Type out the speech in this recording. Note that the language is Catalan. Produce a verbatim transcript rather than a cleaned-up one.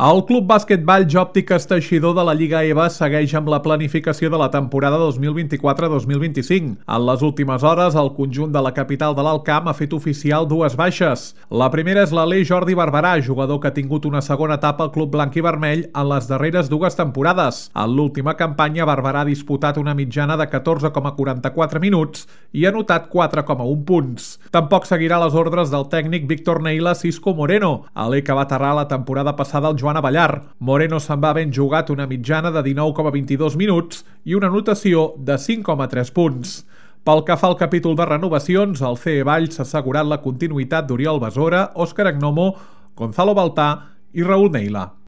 El Club Bàsquet Vall Òptiques Teixidor de la Lliga EVA segueix amb la planificació de la temporada dos mil vint-i-quatre dos mil vint-i-cinc. En les últimes hores, el conjunt de la capital de l'Alt Camp ha fet oficial dues baixes. La primera és l'alè Jordi Barberà, jugador que ha tingut una segona etapa al club blanc i vermell en les darreres dues temporades. En l'última campanya, Barberà ha disputat una mitjana de catorze coma quaranta-quatre minuts i ha anotat quatre coma un punts. Tampoc seguirà les ordres del tècnic Víctor Neila Cisco Moreno, alè que va aterrar la temporada passada al Joan Avellar. Moreno se'n va havent jugat una mitjana de dinou coma vint-i-dos minuts i una anotació de cinc coma tres punts. Pel que fa al capítol de renovacions, el C E Valls s'ha assegurat la continuïtat d'Oriol Besora, Òscar Agnomo, Gonzalo Baltà i Raúl Neila.